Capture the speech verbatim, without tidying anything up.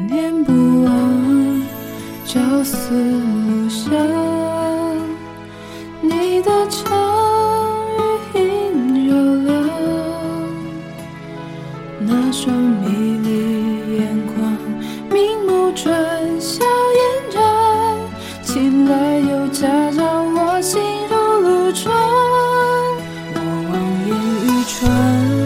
念不忘，朝思暮想，你的唱语音绕梁，那双迷离眼眶，明目转笑嫣然，青睐又夹着我心如路川，我望眼欲穿。